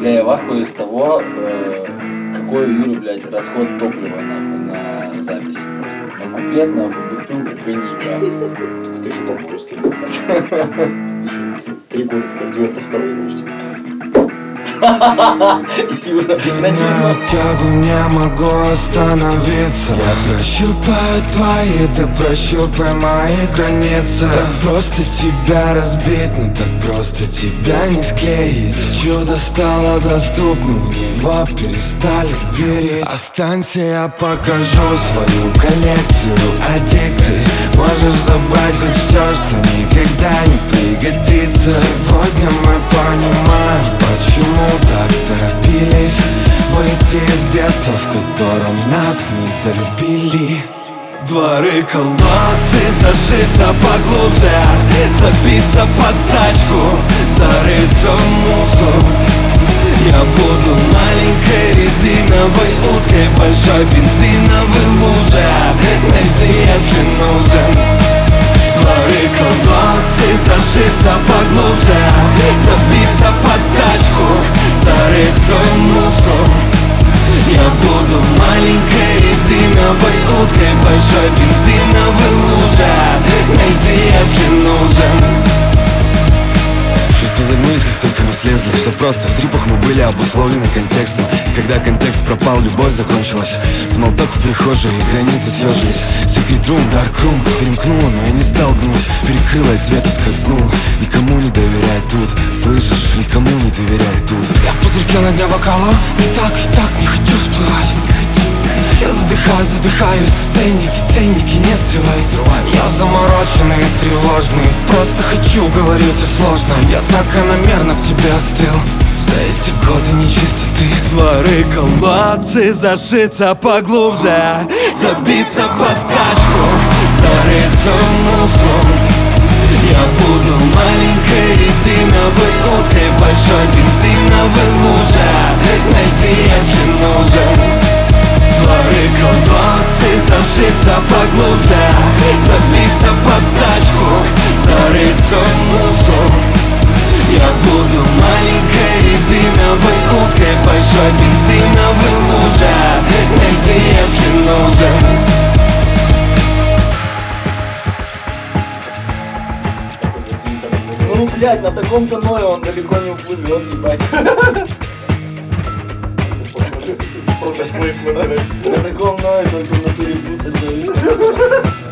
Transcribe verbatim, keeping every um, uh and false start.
Бля, я в ахуе с того, э, какой у Юры, блядь, расход топлива, нахуй, на записи просто. На куплет, нахуй, бутылка коньяка. Ты еще по-моему скинул. Ты еще три года, как девяносто второй, значит. Юра, Гоняю тягу, не могу остановиться. Я прощупаю твои, ты прощупай мои границы. Так просто тебя разбить, но так просто тебя не склеить. Чудо стало доступным, в него перестали верить. Останься, я покажу свою коллекцию аддикций. Можешь забрать хоть все, что никогда не пригодится. Сегодня мы понимаем, почему так торопились выйти из детства, в котором нас недолюбили. Дворы, колодцы, зашиться поглубже, забиться под тачку, зарыться в мусор. Я буду маленькой резиновой уткой, большой бензиновой луже. Найди, если нужен. Дворы, колодцы, зашиться поглубже, забиться под тачку, зарыться в мусор. Я буду маленькой резиновой уткой, большой бензиновой луже. Найди, если нужен. Чувства загнулись, как только мы слезли. Все просто, в трипах мы были обусловлены контекстом. И когда контекст пропал, любовь закончилась. Смолток в прихожей, и границы съежились. Секрет рум, дарк рум, перемкнула, но я не стал гнуть. Перекрыла и свету скользнул. Никому не доверяй тут, слышишь, никому не доверяй тут. Я в пузырьке на дне бокала, и так, и так не хочу всплывать. Я задыхаюсь, задыхаюсь, ценники, ценники не срывай. Я замороченный и тревожный, просто хочу, говорить и сложно. Я закономерно к тебе остыл за эти годы нечистоты. Дворы, колодцы, зашиться поглубже, забиться под тачку, зарыться в мусор. Я буду маленькой резиновой уткой, большой бензиновой луже. Найди, если нужен. Дворы, колодцы, зашиться поглубже, забиться под тачку, зарыться в мусор. Я буду маленькой резиновой уткой, большой бензиновой луже. Найди, если нужен. Ну, блядь, на таком каное он далеко не уплывет, ебать. На таком ное только в натуре вкус отзовется.